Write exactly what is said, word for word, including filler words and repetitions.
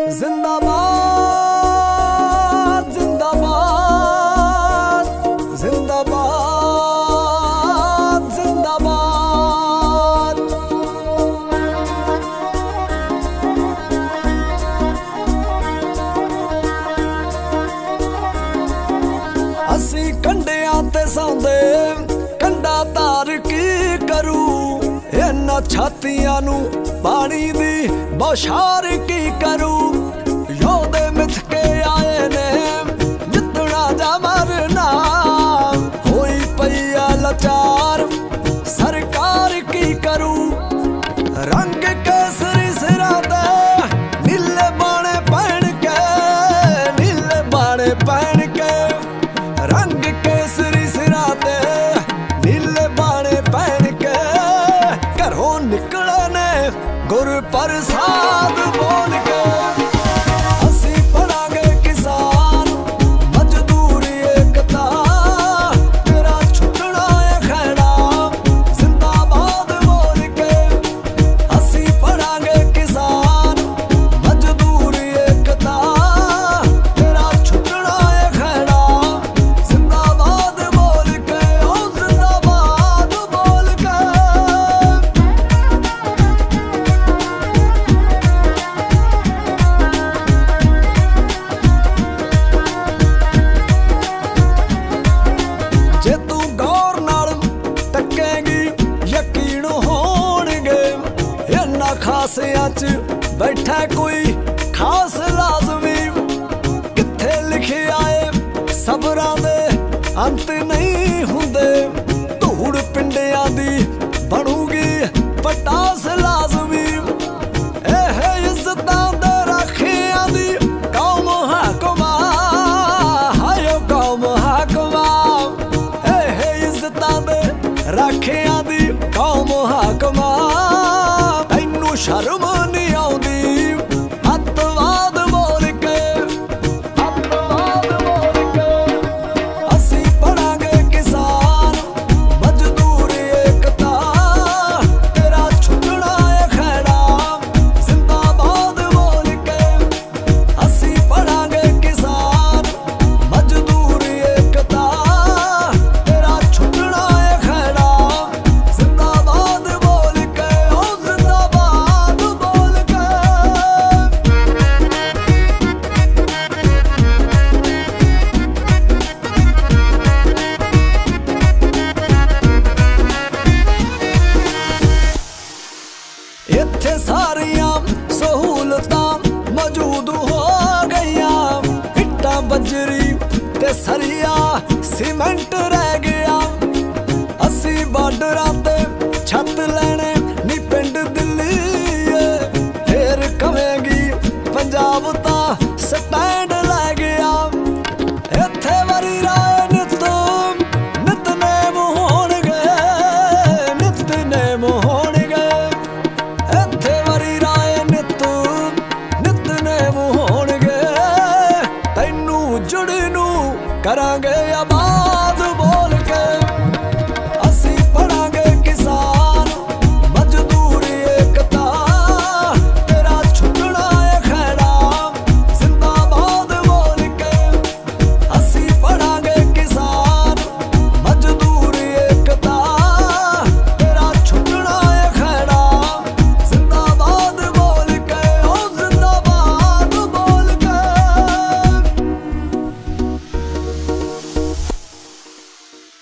जिंदाबाद जिंदाबाद जिंदाबाद जिंदाबाद। असी कंडियां ते सौंदे कंडा तार की करू, इन्हां छातियां नू पानी दी बौछार की करू। योधे मिथ के आए ने जितना जा मरना, होई पैया लाचार सरकार की करू। रंग केसरी सिरा दे नीले बाणे पहन के, नीले बाणे पहन के। रंग केसरी सिरा दे नीले बाणे पहन के, घरों निकले ने गुर प्रसाद बोल के। असी पढ़ांगे किसान मजदूरी एकता, तेरा छुटना है खैड़ा जिंदाबाद बोल के। असी पढ़ांगे किसान मजदूरी एकता, तेरा छुटना है खैड़ा जिंदाबाद बोल के, ओ जिंदाबाद बोल के। जे तू गौर नाल तकेगी यकीन होणगे, इन्हां खासियां च बैठा कोई खास लाजमी। किथे लिखिया है सबरां दे अंत नहीं हुंदे, धूड़ पिंडियां दी बनूगी पटास लाजमी। एह इज्जतां दे राखियां दी कौम हाकमा, हायो कौम हाकमा। एह इज्जतां दे राखियां दी कौम हाकमा, तैनू शर्म नहीं आउंदी अतवाद बोल के, अतवाद बोल के। असी पढ़ांगे किसान मजदूरी एकता, तेरा छुटना है खैड़ा जिंदाबाद बोल के। असी पढ़ांगे किसान मजदूरी एकता, तेरा छुटना है खैड़ा जिंदाबाद बोल के, ओ जिंदाबाद बोल के। इत्थे सारियां सहूलतां मौजूद हो गईयां, इट्टां बजरी ते सरिया सीमेंट रह गया। असी बार्डरां ते छत लैणे नी पिंड दिल्ली, फेर कवेगी पंजाब ता स्टैंड लै गया। इत्थे वरी राय नित नितनेम होणगे, नितनेम